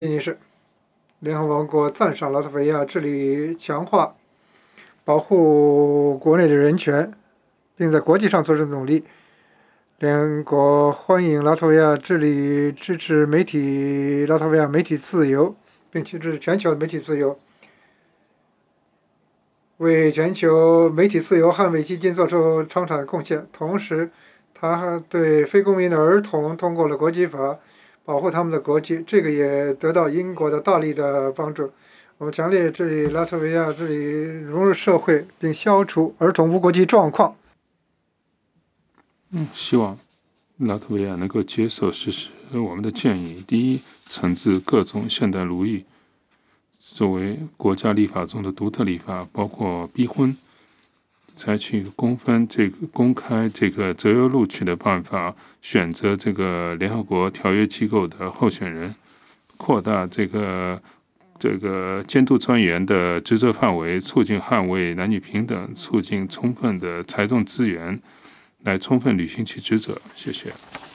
女士，联合王国赞赏拉脱维亚致力强化保护国内的人权，并在国际上做出努力。联合国欢迎拉脱维亚致力支持拉脱维亚媒体自由，并支持全球的媒体自由，为全球媒体自由捍卫基金做出创产贡献。同时，他还对非公民的儿童通过了国际法，保护他们的国籍，这个也得到英国的大力的帮助。我们强烈致力拉脱维亚致力融入社会，并消除儿童无国籍状况。 希望拉脱维亚能够接受实施我们的建议。第一，惩治各种现代奴役，作为国家立法中的独特立法，包括逼婚，采取公开择优录取的办法，选择这个联合国条约机构的候选人，扩大这个监督专员的职责范围，促进捍卫男女平等，促进充分的财政资源，来充分履行其职责。谢谢。